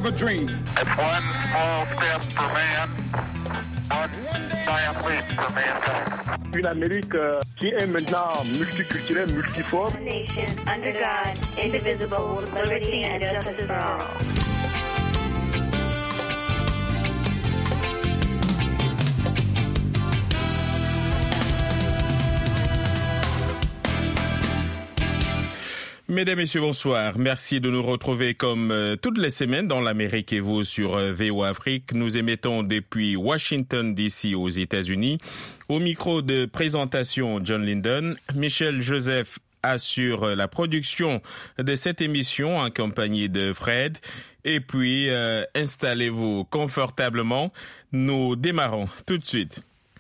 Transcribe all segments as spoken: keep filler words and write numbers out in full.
a dream. It's one small step for man, one giant leap for mankind. Une Amérique euh, qui est maintenant multiculturelle, multiforme. Nation under God, indivisible, with liberty and justice for all. Mesdames, Messieurs, bonsoir. Merci de nous retrouver comme euh, toutes les semaines dans l'Amérique et vous sur euh, V O Afrique. Nous émettons depuis Washington D C aux États-Unis. Au micro de présentation, John Linden. Michel Joseph assure la production de cette émission en compagnie de Fred. Et puis, euh, installez-vous confortablement. Nous démarrons tout de suite.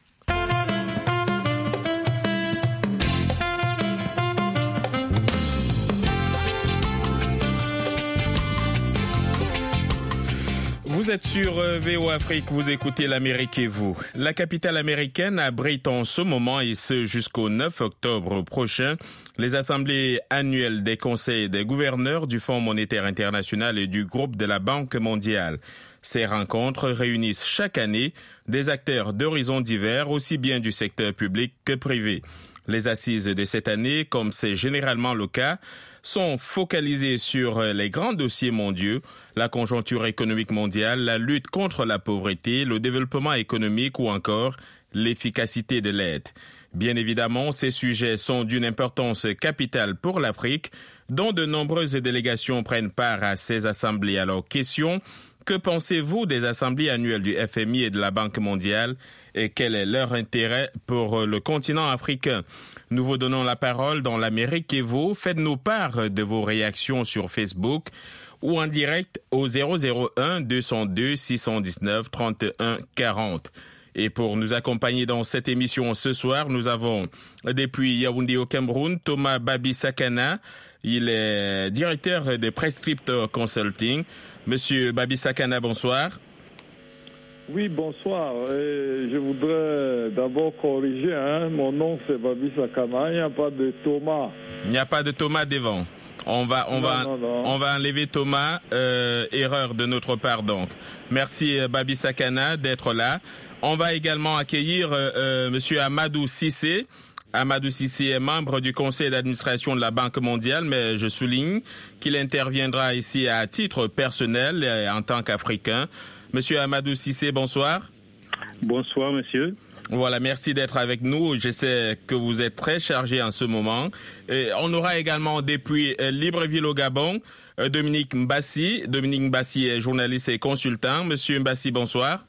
Vous êtes sur V O Afrique, vous écoutez l'Amérique et vous. La capitale américaine abrite en ce moment, et ce jusqu'au neuf octobre prochain, les assemblées annuelles des conseils des gouverneurs du Fonds monétaire international et du groupe de la Banque mondiale. Ces rencontres réunissent chaque année des acteurs d'horizons divers, aussi bien du secteur public que privé. Les assises de cette année, comme c'est généralement le cas, sont focalisées sur les grands dossiers mondiaux, la conjoncture économique mondiale, la lutte contre la pauvreté, le développement économique ou encore l'efficacité de l'aide. Bien évidemment, ces sujets sont d'une importance capitale pour l'Afrique, dont de nombreuses délégations prennent part à ces assemblées. Alors, question, que pensez-vous des assemblées annuelles du F M I et de la Banque mondiale et quel est leur intérêt pour le continent africain? Nous vous donnons la parole dans l'Amérique et vous. Faites-nous part de vos réactions sur Facebook ou en direct au zéro zéro un deux zéro deux six un neuf trente et un quarante. Et pour nous accompagner dans cette émission ce soir, nous avons depuis Yaoundé au Cameroun, Thomas Babi Sakana. Il est directeur de Prescript Consulting. Monsieur Babi Sakana, bonsoir. Oui, bonsoir. Et je voudrais d'abord corriger, hein. Mon nom c'est Babi Sakana, il n'y a pas de Thomas. Il n'y a pas de Thomas devant. On va, on non, va, non, non. on va enlever Thomas. Euh, erreur de notre part donc. Merci Babi Sakana d'être là. On va également accueillir euh, euh, Monsieur Amadou Cissé. Amadou Cissé est membre du conseil d'administration de la Banque mondiale, mais je souligne qu'il interviendra ici à titre personnel et en tant qu'Africain. Monsieur Amadou Cissé, bonsoir. Bonsoir, monsieur. Voilà, merci d'être avec nous. Je sais que vous êtes très chargé en ce moment. Et on aura également depuis Libreville au Gabon, Dominique Mbassi. Dominique Mbassi est journaliste et consultant. Monsieur Mbassi, bonsoir.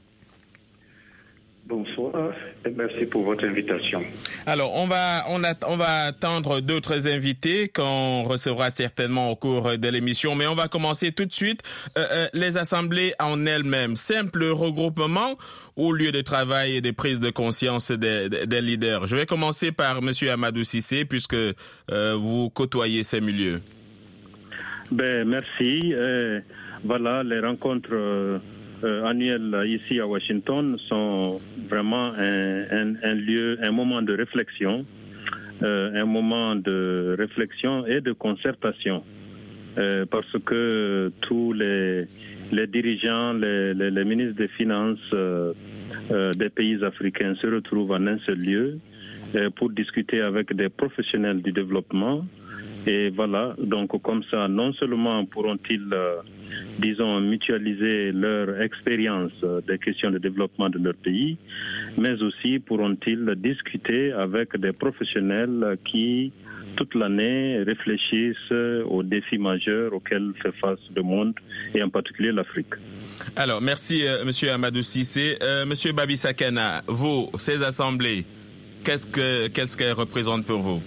Bonsoir et merci pour votre invitation. Alors, on va, on, a, on va attendre d'autres invités qu'on recevra certainement au cours de l'émission, mais on va commencer tout de suite. Euh, euh, les assemblées en elles-mêmes, simple regroupement ou lieu de travail et de prise de conscience des, des, des leaders. Je vais commencer par Monsieur Amadou Cissé, puisque euh, vous côtoyez ces milieux. Ben, merci. Euh, voilà, les rencontres euh, euh, annuelles ici à Washington sont vraiment un, un, un lieu, un moment de réflexion, euh, un moment de réflexion et de concertation, euh, parce que tous les, les dirigeants, les, les, les ministres des Finances euh, euh, des pays africains se retrouvent en un seul lieu euh, pour discuter avec des professionnels du développement. Et voilà, donc comme ça, non seulement pourront-ils, euh, disons, mutualiser leur expérience euh, des questions de développement de leur pays, mais aussi pourront-ils discuter avec des professionnels qui, toute l'année, réfléchissent aux défis majeurs auxquels fait face le monde, et en particulier l'Afrique. Alors, merci, euh, Monsieur Amadou Cissé. Euh, Monsieur Babi Sakana, vous, ces assemblées, qu'est-ce que, qu'est-ce qu'elles représentent pour vous?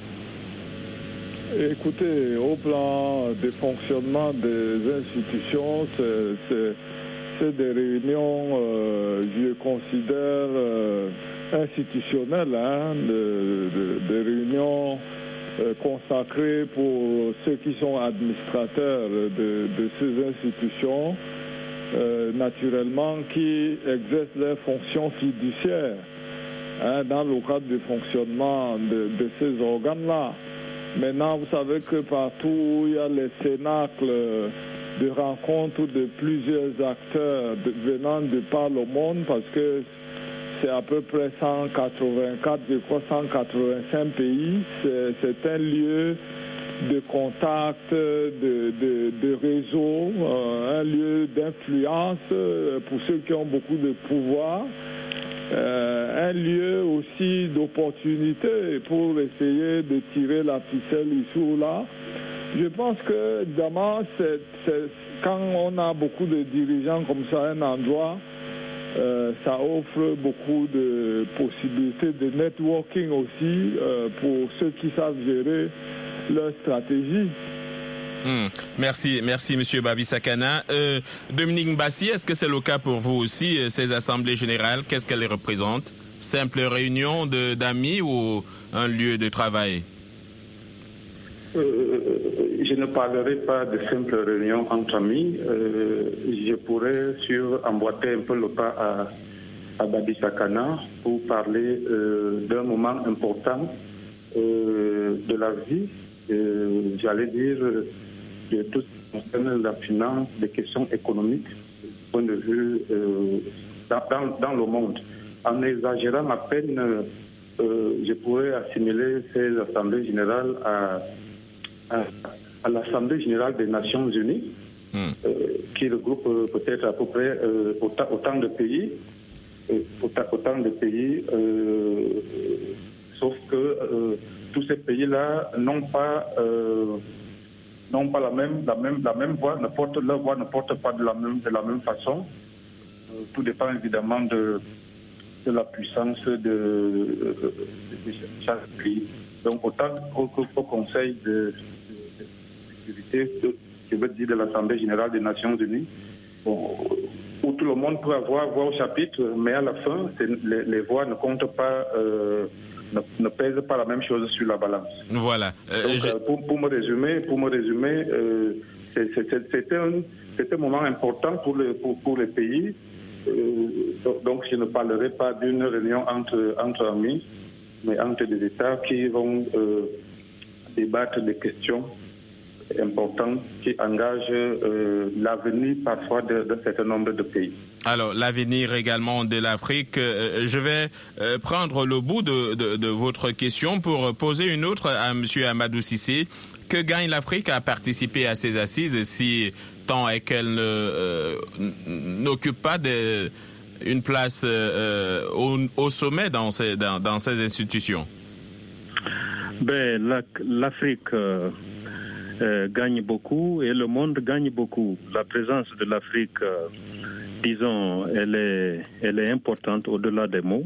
Écoutez, au plan du fonctionnement des institutions, c'est, c'est, c'est des réunions, euh, je considère, euh, institutionnelles, hein, de, de, des réunions euh, consacrées pour ceux qui sont administrateurs de, de ces institutions, euh, naturellement, qui exercent leurs fonctions fiduciaires, hein, dans le cadre du fonctionnement de, de ces organes-là. Maintenant, vous savez que partout, il y a les cénacles de rencontres de plusieurs acteurs de, venant de par le monde, parce que c'est à peu près cent quatre-vingt-quatre, je crois cent quatre-vingt-cinq pays. C'est, c'est un lieu de contact, de, de, de réseau, euh, un lieu d'influence pour ceux qui ont beaucoup de pouvoir. Euh, un lieu aussi d'opportunité pour essayer de tirer la ficelle ici ou là. Je pense que évidemment, c'est, c'est, quand on a beaucoup de dirigeants comme ça à un endroit, euh, ça offre beaucoup de possibilités de networking aussi euh, pour ceux qui savent gérer leur stratégie. Mmh. Merci, merci Monsieur Babi Sakana. Euh, Dominique Mbassi, est-ce que c'est le cas pour vous aussi, ces assemblées générales? Qu'est-ce qu'elles représentent? Simple réunion de, d'amis ou un lieu de travail? euh, Je ne parlerai pas de simple réunion entre amis. Euh, je pourrais sur emboîter un peu le pas à, à Babi Sakana pour parler euh, d'un moment important euh, de la vie. Euh, j'allais dire de tout ce qui concerne la finance, des questions économiques, du point de vue euh, dans, dans, dans le monde. En exagérant à peine, euh, je pourrais assimiler ces assemblées générales à, à, à l'Assemblée générale des Nations Unies, mmh. euh, qui regroupe euh, peut-être à peu près euh, autant, autant de pays, euh, autant, autant de pays, euh, sauf que euh, tous ces pays-là n'ont pas, euh, n'ont pas la même, la même, la même voix, ne portent, leur voix ne porte pas de la même, de la même façon. Euh, tout dépend évidemment de, de la puissance de, de, de chaque pays. Donc autant au, au Conseil de, de, de sécurité, de, je veux dire de l'Assemblée générale des Nations Unies, bon, où tout le monde peut avoir voix au chapitre, mais à la fin, les, les voix ne comptent pas. Euh, Ne, ne pèse pas la même chose sur la balance. Voilà. Euh, Donc, je... pour, pour me résumer, pour me résumer, euh, c'est, c'est, c'est, un, c'est un moment important pour, le, pour, pour les pays. Euh, donc, donc, je ne parlerai pas d'une réunion entre, entre amis, mais entre des États qui vont euh, débattre des questions importantes qui engagent euh, l'avenir parfois d'un certain nombre de pays. Alors, l'avenir également de l'Afrique. Euh, je vais euh, prendre le bout de, de, de votre question pour poser une autre à M. Amadou Cissé. Que gagne l'Afrique à participer à ces assises si tant est qu'elle ne, euh, n'occupe pas de, une place euh, au, au sommet dans ces, dans, dans ces institutions? Ben, la, l'Afrique euh, euh, gagne beaucoup et le monde gagne beaucoup. La présence de l'Afrique... Euh, disons, elle est, elle est importante au-delà des mots.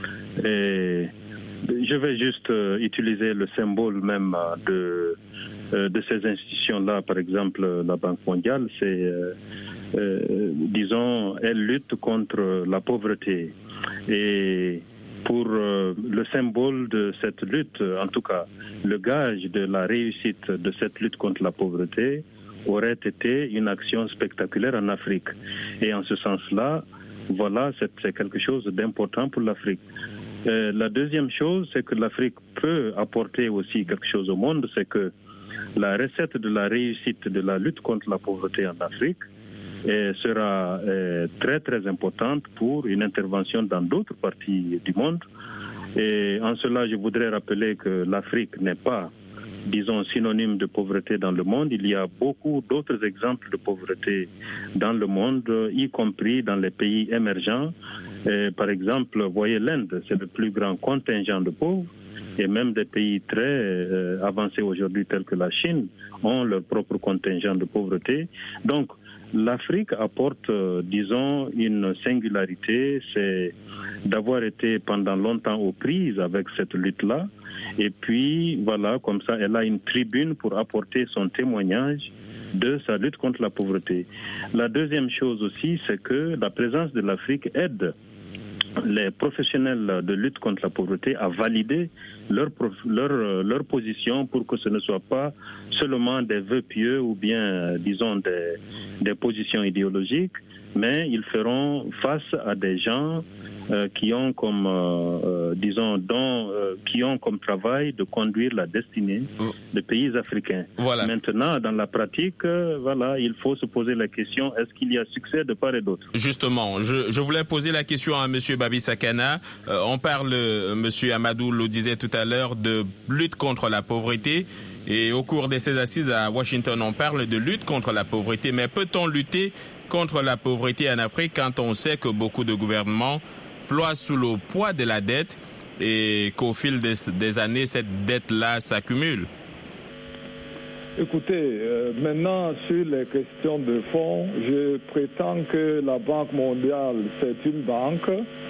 Et je vais juste euh, utiliser le symbole même de, euh, de ces institutions-là, par exemple la Banque mondiale, c'est, euh, euh, disons, elle lutte contre la pauvreté. Et pour euh, le symbole de cette lutte, en tout cas, le gage de la réussite de cette lutte contre la pauvreté, aurait été une action spectaculaire en Afrique. Et en ce sens-là, voilà, c'est, c'est quelque chose d'important pour l'Afrique. Euh, la deuxième chose, c'est que l'Afrique peut apporter aussi quelque chose au monde, c'est que la recette de la réussite de la lutte contre la pauvreté en Afrique euh, sera euh, très très importante pour une intervention dans d'autres parties du monde. Et en cela, je voudrais rappeler que l'Afrique n'est pas, disons, synonyme de pauvreté dans le monde. Il y a beaucoup d'autres exemples de pauvreté dans le monde, y compris dans les pays émergents. Et par exemple, voyez l'Inde, c'est le plus grand contingent de pauvres, et même des pays très euh, avancés aujourd'hui tels que la Chine ont leur propre contingent de pauvreté. Donc, l'Afrique apporte, euh, disons, une singularité, c'est d'avoir été pendant longtemps aux prises avec cette lutte-là. Et puis, voilà, comme ça, elle a une tribune pour apporter son témoignage de sa lutte contre la pauvreté. La deuxième chose aussi, c'est que la présence de l'Afrique aide les professionnels de lutte contre la pauvreté à valider leur, leur, leur position pour que ce ne soit pas seulement des vœux pieux ou bien, disons, des, des positions idéologiques, mais ils feront face à des gens euh, qui ont comme, euh, euh, disons, dont, euh, qui ont comme travail de conduire la destinée des pays africains. Voilà. Maintenant, dans la pratique, euh, voilà, il faut se poser la question, est-ce qu'il y a succès de part et d'autre? Justement, je, je voulais poser la question à M. Babi Sakana. Euh, on parle, euh, M. Amadou le disait tout à l'heure, de lutte contre la pauvreté. Et au cours de ces assises à Washington, on parle de lutte contre la pauvreté. Mais peut-on lutter contre la pauvreté en Afrique quand on sait que beaucoup de gouvernements ploient sous le poids de la dette et qu'au fil des, des années, cette dette-là s'accumule? Écoutez, euh, maintenant sur les questions de fonds, je prétends que la Banque mondiale, c'est une banque.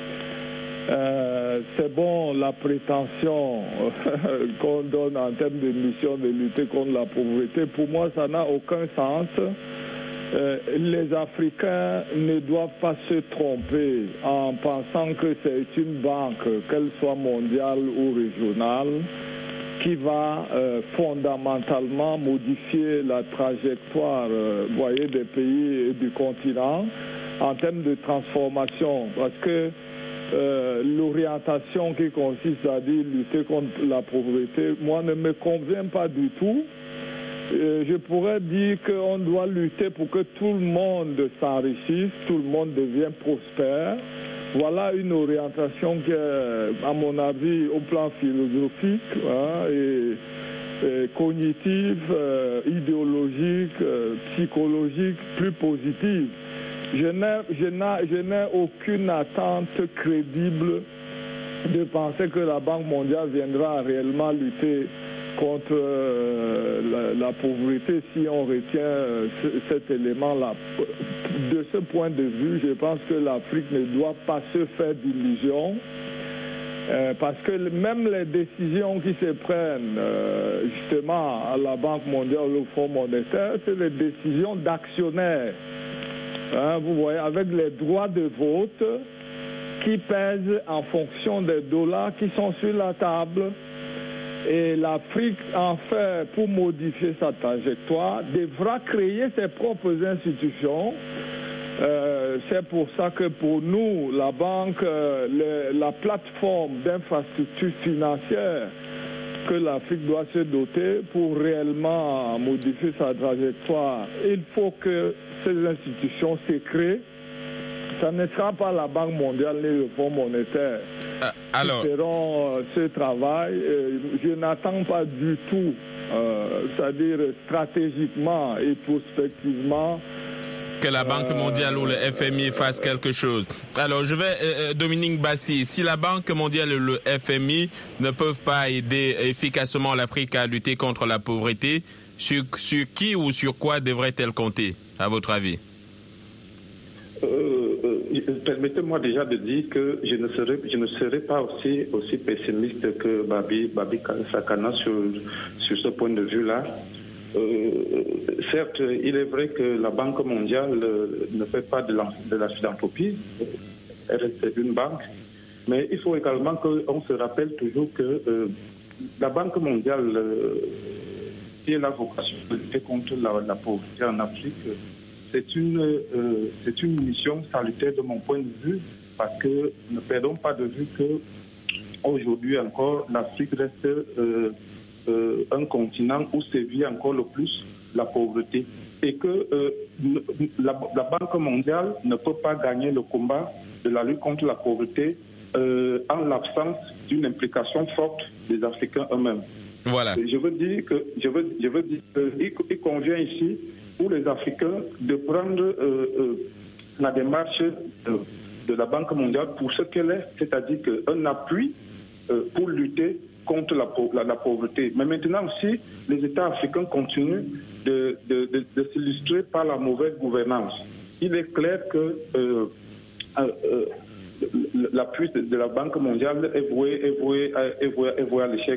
Euh, c'est bon la prétention euh, qu'on donne en termes de mission de lutter contre la pauvreté. Pour moi, ça n'a aucun sens. Euh, les Africains ne doivent pas se tromper en pensant que c'est une banque, qu'elle soit mondiale ou régionale, qui va euh, fondamentalement modifier la trajectoire euh, voyez, des pays et du continent en termes de transformation. Parce que euh, l'orientation qui consiste à dire lutter contre la pauvreté, moi, ne me convient pas du tout. Euh, je pourrais dire qu'on doit lutter pour que tout le monde s'enrichisse, tout le monde devienne prospère. Voilà une orientation qui est, à mon avis, au plan philosophique hein, et, et cognitive, euh, idéologique, euh, psychologique, plus positive. Je n'ai, je n'ai, je n'ai aucune attente crédible de penser que la Banque mondiale viendra réellement lutter contre euh, la, la pauvreté si on retient euh, ce, cet élément-là. De ce point de vue, je pense que l'Afrique ne doit pas se faire d'illusions euh, parce que même les décisions qui se prennent euh, justement à la Banque mondiale ou au Fonds monétaire, c'est des décisions d'actionnaires. Hein, vous voyez, avec les droits de vote qui pèsent en fonction des dollars qui sont sur la table. Et l'Afrique, en fait, pour modifier sa trajectoire, devra créer ses propres institutions. Euh, c'est pour ça que pour nous, la banque, euh, le, la plateforme d'infrastructures financières que l'Afrique doit se doter pour réellement modifier sa trajectoire, il faut que ces institutions se créent. Ça ne sera pas la Banque mondiale ni le Fonds monétaire euh, alors... qui feront euh, ce travail. Euh, je n'attends pas du tout, euh, c'est-à-dire stratégiquement et prospectivement, que la Banque mondiale ou le F M I fassent quelque chose. Alors, je vais, euh, Dominique Bassi, si la Banque mondiale et le F M I ne peuvent pas aider efficacement l'Afrique à lutter contre la pauvreté, sur, sur qui ou sur quoi devrait-elle compter, à votre avis? Euh, euh, permettez-moi déjà de dire que je ne serai, je ne serai pas aussi, aussi pessimiste que Babi, Babi Sakana sur, sur ce point de vue-là. Euh, certes, il est vrai que la Banque mondiale euh, ne fait pas de la, de la philanthropie, elle reste une banque, mais il faut également qu'on se rappelle toujours que euh, la Banque mondiale, euh, qui est la vocation de lutter contre la, la pauvreté en Afrique, c'est une, euh, c'est une mission salutaire de mon point de vue, parce que ne perdons pas de vue que aujourd'hui encore, l'Afrique reste euh, euh, un continent où sévit encore le plus la pauvreté. Et que euh, la, la Banque mondiale ne peut pas gagner le combat de la lutte contre la pauvreté euh, en l'absence d'une implication forte des Africains eux-mêmes. Voilà. Je veux dire que je veux, je veux dire qu'il il convient ici pour les Africains de prendre euh, euh, la démarche de, de la Banque mondiale pour ce qu'elle est, c'est-à-dire qu'un appui euh, pour lutter contre la, la, la pauvreté. Mais maintenant aussi, les États africains continuent de, de, de, de s'illustrer par la mauvaise gouvernance. Il est clair que euh, euh, l'appui de, de la Banque mondiale est voué, est voué, est voué, est voué à l'échec.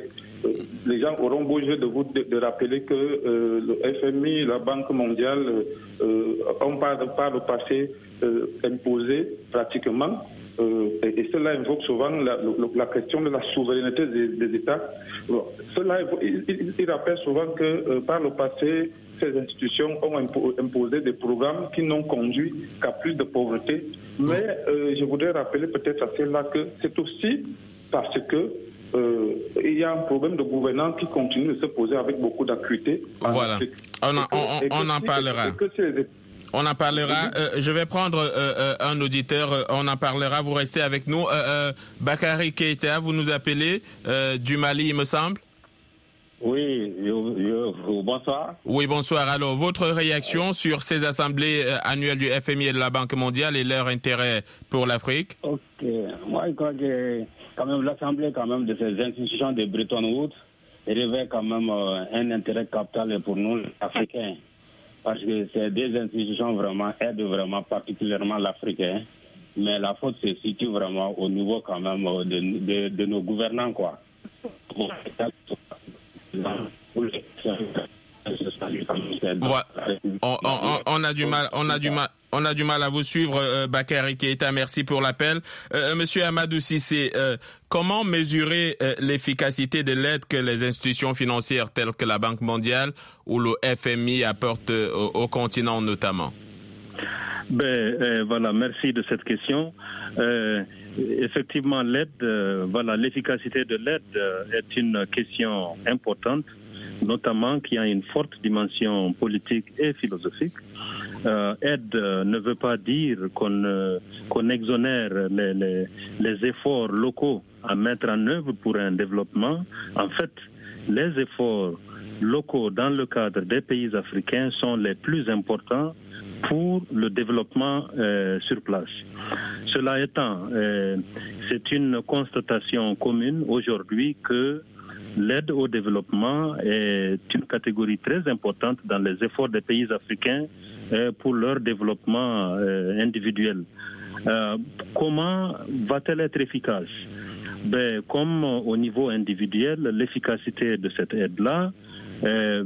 les gens auront beau jeu de vous de, de rappeler que euh, le F M I, la Banque mondiale, euh, ont par, par le passé euh, imposé pratiquement, euh, et, et cela invoque souvent la, la, la question de la souveraineté des, des États. Bon, cela, il, il, il rappelle souvent que euh, par le passé, ces institutions ont imposé des programmes qui n'ont conduit qu'à plus de pauvreté. Mais euh, je voudrais rappeler peut-être à cela que c'est aussi parce que euh, il y a un problème de gouvernance qui continue de se poser avec beaucoup d'acuité. Voilà, on, a, on, on, on en parlera. On en parlera. Euh, je vais prendre euh, euh, un auditeur. Euh, on en parlera. Vous restez avec nous. Euh, euh, Bakary Keïta, vous nous appelez euh, du Mali, il me semble. Oui, yo, yo, bonsoir. Oui, bonsoir. Alors, votre réaction sur ces assemblées annuelles du F M I et de la Banque mondiale et leur intérêt pour l'Afrique? Ok. Moi, je crois que quand même l'assemblée quand même de ces institutions de Bretton Woods révèle quand même euh, un intérêt capital pour nous, les Africains. Parce que ces deux institutions vraiment aident vraiment particulièrement l'Africain. Mais la faute se situe vraiment au niveau quand même de, de, de nos gouvernants, quoi. Voilà. On, on, on a du mal, on a du mal, on a du mal à vous suivre, euh, Bakary Keïta. Merci pour l'appel, euh, Monsieur Amadou Cissé. Euh, comment mesurer euh, l'efficacité de l'aide que les institutions financières telles que la Banque mondiale ou le F M I apportent euh, au, au continent notamment? Ben euh, voilà, merci de cette question. Euh, effectivement, l'aide, euh, voilà, l'efficacité de l'aide euh, est une question importante, notamment qui a une forte dimension politique et philosophique. Euh, aide euh, ne veut pas dire qu'on euh, qu'on exonère les, les, les efforts locaux à mettre en œuvre pour un développement. En fait, les efforts locaux dans le cadre des pays africains sont les plus importants pour le développement euh, sur place. Cela étant, euh, c'est une constatation commune aujourd'hui que l'aide au développement est une catégorie très importante dans les efforts des pays africains euh, pour leur développement euh, individuel. Euh, comment va-t-elle être efficace? Ben, comme au niveau individuel, l'efficacité de cette aide-là Euh,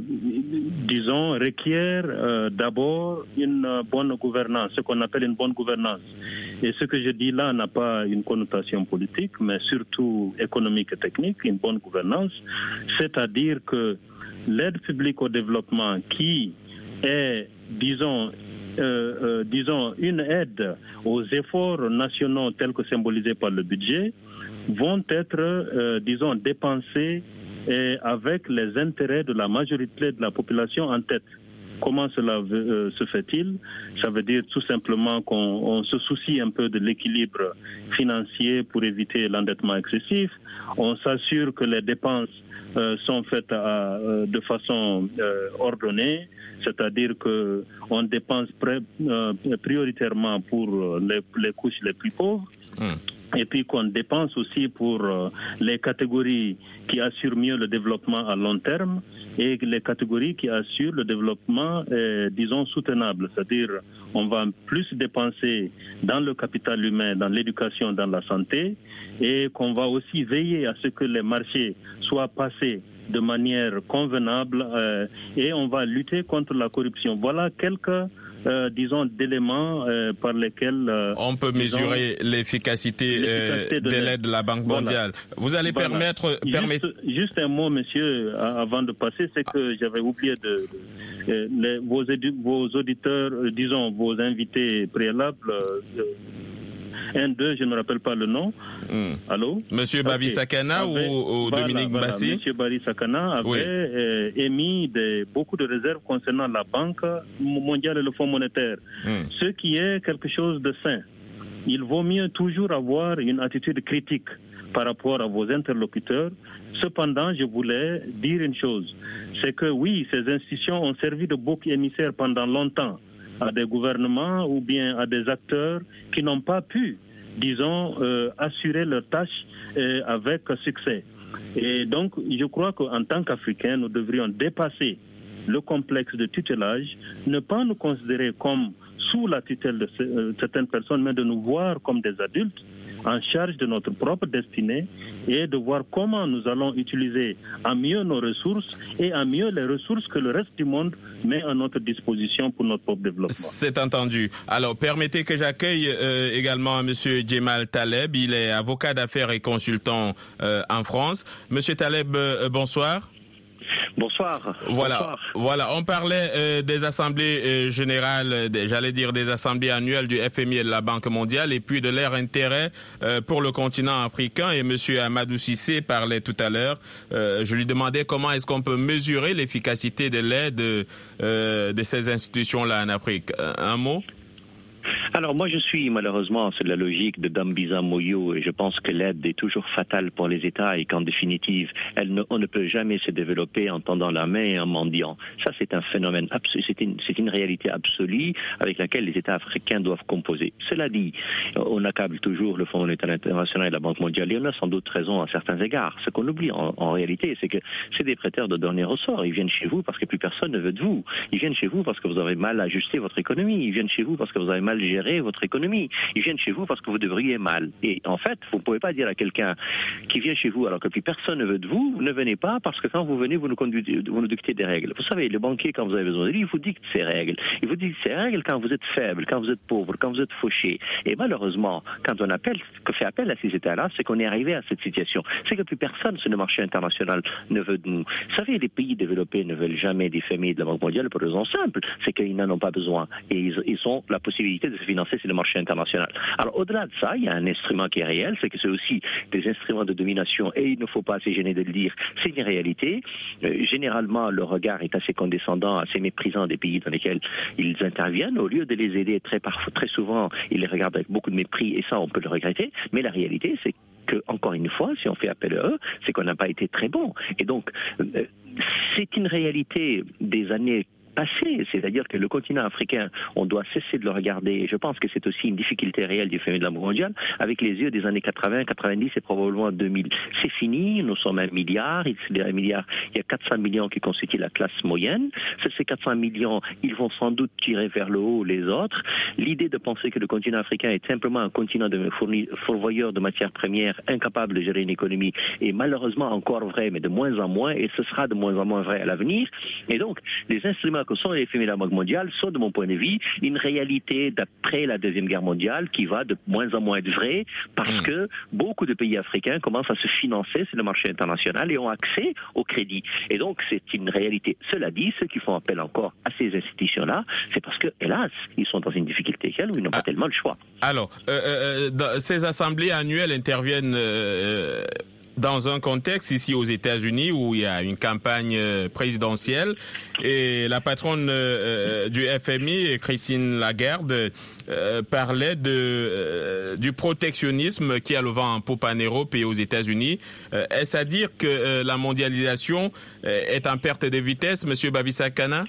disons, requiert euh, d'abord une bonne gouvernance, ce qu'on appelle une bonne gouvernance. Et ce que je dis là n'a pas une connotation politique, mais surtout économique et technique, une bonne gouvernance, c'est-à-dire que l'aide publique au développement qui est, disons, euh, euh, disons, une aide aux efforts nationaux tels que symbolisés par le budget, vont être, euh, disons, dépensés et avec les intérêts de la majorité de la population en tête. Comment cela euh, se fait-il? Ça veut dire tout simplement qu'on on se soucie un peu de l'équilibre financier pour éviter l'endettement excessif. On s'assure que les dépenses euh, sont faites à, euh, de façon euh, ordonnée, c'est-à-dire qu'on dépense pré, euh, prioritairement pour les, les couches les plus pauvres. Mmh. Et puis qu'on dépense aussi pour euh, les catégories qui assurent mieux le développement à long terme et les catégories qui assurent le développement, euh, disons, soutenable. C'est-à-dire on va plus dépenser dans le capital humain, dans l'éducation, dans la santé, et qu'on va aussi veiller à ce que les marchés soient passés de manière convenable euh, et on va lutter contre la corruption. Voilà quelques... Euh, disons, d'éléments euh, par lesquels... Euh, on peut disons, mesurer l'efficacité, l'efficacité euh, de, de l'aide de la Banque mondiale. Voilà. Vous allez voilà. permettre... Juste, permettre... juste un mot, monsieur, avant de passer, c'est que j'avais oublié de... de, de les, vos, édu, vos auditeurs, euh, disons, vos invités préalables... Euh, Un, deux, je ne me rappelle pas le nom. Mm. Allô? Monsieur okay. Babi Sakana avait, ou, ou voilà, Dominique voilà, Bassi? Monsieur Babi Sakana avait oui. euh, émis des, beaucoup de réserves concernant la Banque mondiale et le Fonds monétaire. Mm. Ce qui est quelque chose de sain. Il vaut mieux toujours avoir une attitude critique par rapport à vos interlocuteurs. Cependant, je voulais dire une chose. C'est que oui, ces institutions ont servi de bouc émissaire pendant longtemps à des gouvernements ou bien à des acteurs qui n'ont pas pu, disons, euh, assurer leurs tâches euh, avec succès. Et donc, je crois qu'en tant qu'Africains, nous devrions dépasser le complexe de tutelage, ne pas nous considérer comme sous la tutelle de certaines personnes, mais de nous voir comme des adultes en charge de notre propre destinée et de voir comment nous allons utiliser à mieux nos ressources et à mieux les ressources que le reste du monde met à notre disposition pour notre propre développement. C'est entendu. Alors, permettez que j'accueille euh, également M. Djemal Taleb. Il est avocat d'affaires et consultant euh, en France. Monsieur Taleb, euh, bonsoir. Bonsoir. Voilà, Bonsoir. voilà. On parlait euh, des assemblées euh, générales, des, j'allais dire des assemblées annuelles du F M I et de la Banque mondiale, et puis de leur intérêt euh, pour le continent africain. Et Monsieur Amadou Cissé parlait tout à l'heure. Euh, je lui demandais comment est-ce qu'on peut mesurer l'efficacité de l'aide euh, de ces institutions-là en Afrique. Un mot? Alors moi je suis malheureusement c'est la logique de Dambisa Moyo et je pense que l'aide est toujours fatale pour les États et qu'en définitive elle ne, on ne peut jamais se développer en tendant la main et en mendiant. Ça c'est un phénomène absolu, c'est une, c'est une réalité absolue avec laquelle les États africains doivent composer. Cela dit, on accable toujours le Fonds monétaire international et la Banque mondiale et on a sans doute raison à certains égards. Ce qu'on oublie en, en réalité c'est que c'est des prêteurs de dernier ressort. Ils viennent chez vous parce que plus personne ne veut de vous. Ils viennent chez vous parce que vous avez mal ajusté votre économie. Ils viennent chez vous parce que vous avez mal géré votre économie. Ils viennent chez vous parce que vous devriez mal. Et en fait, vous ne pouvez pas dire à quelqu'un qui vient chez vous alors que plus personne ne veut de vous, ne venez pas parce que quand vous venez, vous nous, conduisez, vous nous dictez des règles. Vous savez, le banquier, quand vous avez besoin de lui, il vous dicte ses règles. Il vous dicte ses règles quand vous êtes faible, quand vous êtes pauvre, quand vous êtes fauché. Et malheureusement, quand on appelle, que fait appel à ces États-là, c'est qu'on est arrivé à cette situation. C'est que plus personne sur le marché international ne veut de nous. Vous savez, les pays développés ne veulent jamais des F M I de la Banque mondiale pour une raison simple, c'est qu'ils n'en ont pas besoin. Et ils, ils ont la possibilité de se financer sur le marché international. Alors au-delà de ça, il y a un instrument qui est réel, c'est que c'est aussi des instruments de domination et il ne faut pas se gêner de le dire, c'est une réalité. Euh, généralement, le regard est assez condescendant, assez méprisant des pays dans lesquels ils interviennent. Au lieu de les aider, très, parfois, très souvent, ils les regardent avec beaucoup de mépris et ça, on peut le regretter. Mais la réalité, c'est que, encore une fois, si on fait appel à eux, c'est qu'on n'a pas été très bon. Et donc, euh, c'est une réalité des années passé, c'est-à-dire que le continent africain, on doit cesser de le regarder, et je pense que c'est aussi une difficulté réelle du F M I de la Banque mondiale, avec les yeux des années quatre-vingts, quatre-vingt-dix et probablement deux mille. C'est fini, nous sommes un milliard, il y a un milliard, il y a quatre cents millions qui constituent la classe moyenne, ces quatre cents millions, ils vont sans doute tirer vers le haut les autres. L'idée de penser que le continent africain est simplement un continent de fourvoyeurs de matières premières, incapable de gérer une économie, est malheureusement encore vrai, mais de moins en moins, et ce sera de moins en moins vrai à l'avenir. Et donc, les instruments que sont les F M I de la Banque mondiale sont, de mon point de vue, une réalité d'après la Deuxième Guerre mondiale qui va de moins en moins être vraie parce mmh. que beaucoup de pays africains commencent à se financer sur le marché international et ont accès au crédit. Et donc, c'est une réalité. Cela dit, ceux qui font appel encore à ces institutions-là, c'est parce que, hélas, ils sont dans une difficulté où ils n'ont pas ah. tellement le choix. Alors, euh, euh, ces assemblées annuelles interviennent euh, dans un contexte ici aux États-Unis où il y a une campagne présidentielle et la patronne euh, du F M I, Christine Lagarde, euh, parlait de euh, du protectionnisme qui a le vent en poupe en Europe et aux États-Unis. Euh, est-ce à dire que euh, la mondialisation euh, est en perte de vitesse, Monsieur Babisa-Kana?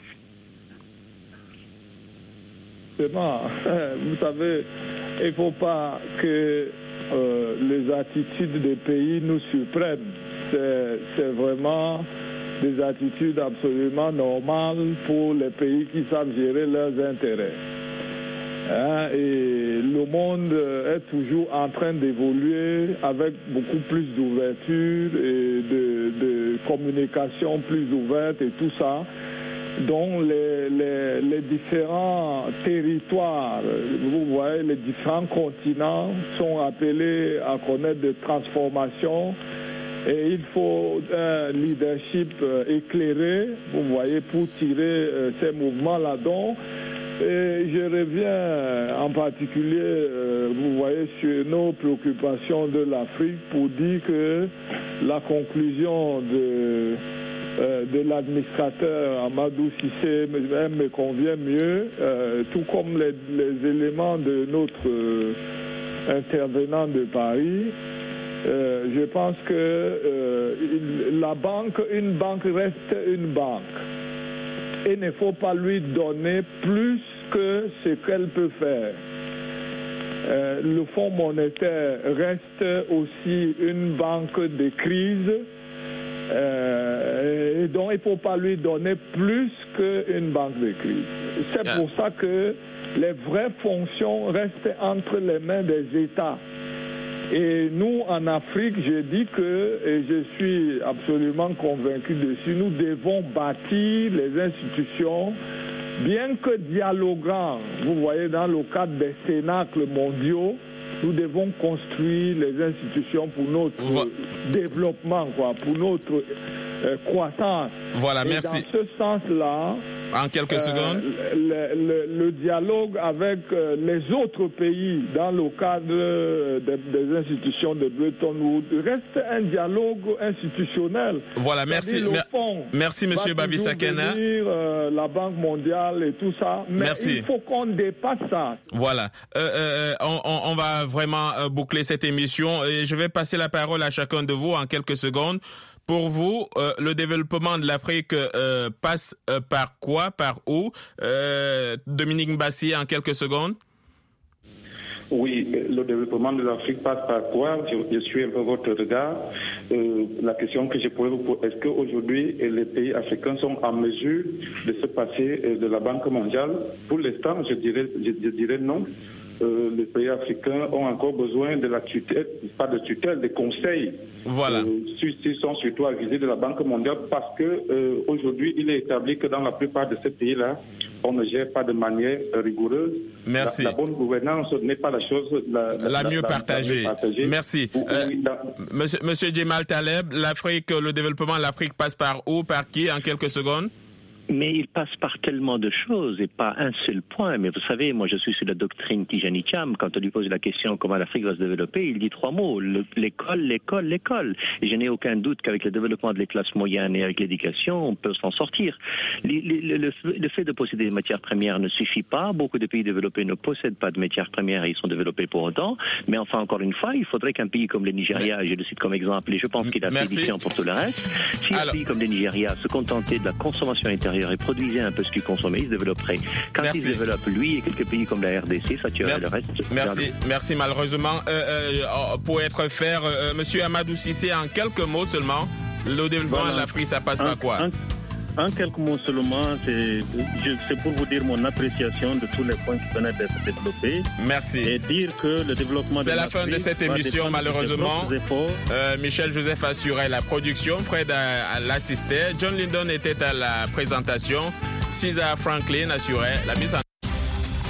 Vous savez, il ne faut pas que Euh, les attitudes des pays nous surprennent. C'est, c'est vraiment des attitudes absolument normales pour les pays qui savent gérer leurs intérêts. Hein, et le monde est toujours en train d'évoluer avec beaucoup plus d'ouverture et de, de communication plus ouverte et tout ça. dont les, les, les différents territoires, vous voyez, les différents continents sont appelés à connaître des transformations et il faut un leadership éclairé, vous voyez, pour tirer ces mouvements-là. Donc, et je reviens en particulier, vous voyez, sur nos préoccupations de l'Afrique pour dire que la conclusion de de l'administrateur Amadou Cissé me convient mieux, euh, tout comme les, les éléments de notre euh, intervenant de Paris. Euh, je pense que euh, la banque, une banque reste une banque. Et il ne faut pas lui donner plus que ce qu'elle peut faire. Euh, le Fonds monétaire reste aussi une banque de crise. Euh, et donc il ne faut pas lui donner plus qu'une banque de crise. C'est ah. pour ça que les vraies fonctions restent entre les mains des États. Et nous, en Afrique, je dis que, et je suis absolument convaincu dessus, nous devons bâtir les institutions, bien que dialoguant, vous voyez, dans le cadre des cénacles mondiaux, nous devons construire les institutions pour notre Vo- développement, quoi, pour notre euh, croissance. Voilà, et merci. Dans ce sens-là, en quelques euh, secondes, le, le, le dialogue avec euh, les autres pays dans le cadre de, des institutions de Bretton Woods reste un dialogue institutionnel. Voilà, merci. Le fond merci, Monsieur Babi Sakena. Euh, la Banque mondiale et tout ça, mais merci. Il faut qu'on dépasse ça. Voilà, euh, euh, on, on, on va vraiment euh, boucler cette émission et je vais passer la parole à chacun de vous en quelques secondes. Pour vous, euh, le développement de l'Afrique euh, passe euh, par quoi, par où? euh, Dominique Mbassi, en quelques secondes. Oui, le développement de l'Afrique passe par quoi? Je, je suis un peu votre regard. Euh, la question que je pourrais vous poser, est-ce qu'aujourd'hui les pays africains sont en mesure de se passer de la Banque mondiale? Pour l'instant, je dirais, je, je dirais non. Euh, les pays africains ont encore besoin de la tutelle, pas de tutelle, des conseils. Voilà. Euh, ils sont surtout avisés de la Banque mondiale parce que euh, aujourd'hui, il est établi que dans la plupart de ces pays-là, on ne gère pas de manière rigoureuse. Merci. La, la bonne gouvernance n'est pas la chose la, la, la, mieux, la, partagée. la mieux partagée. Merci. Ou, euh, oui, la... Monsieur, Monsieur Djemal Taleb, l'Afrique, le développement de l'Afrique passe par où, par qui, en quelques secondes? Mais il passe par tellement de choses et pas un seul point. Mais vous savez, moi je suis sur la doctrine Tijani Cham. Quand on lui pose la question comment l'Afrique va se développer, il dit trois mots, l'école, l'école, l'école. Et je n'ai aucun doute qu'avec le développement des classes moyennes et avec l'éducation, on peut s'en sortir. Le, le, le, le fait de posséder des matières premières ne suffit pas. Beaucoup de pays développés ne possèdent pas de matières premières et ils sont développés pour autant. Mais enfin, encore une fois, il faudrait qu'un pays comme le Nigeria, je le cite comme exemple, et je pense qu'il a fait différent pour tout le reste, si Alors... un pays comme le Nigeria se contentait de la consommation intérieure et produisait un peu ce qu'il consommait, il se développerait. Quand Merci. il développe, lui et quelques pays comme la R D C, ça tuerait Merci. le reste. Merci. Merci. Malheureusement, euh, euh, pour être fair, euh, Monsieur Amadou Cissé, en quelques mots seulement, le développement voilà. de l'Afrique, ça passe par quoi? En, en quelques mots seulement, c'est, je, c'est pour vous dire mon appréciation de tous les points qui venaient d'être développés. Merci. Et dire que le développement c'est de la l'Afrique... fin de cette émission, malheureusement. Euh, Michel Joseph assurait la production, Fred a, a l'assistait, John Lyndon était à la présentation, César Franklin assurait la mise en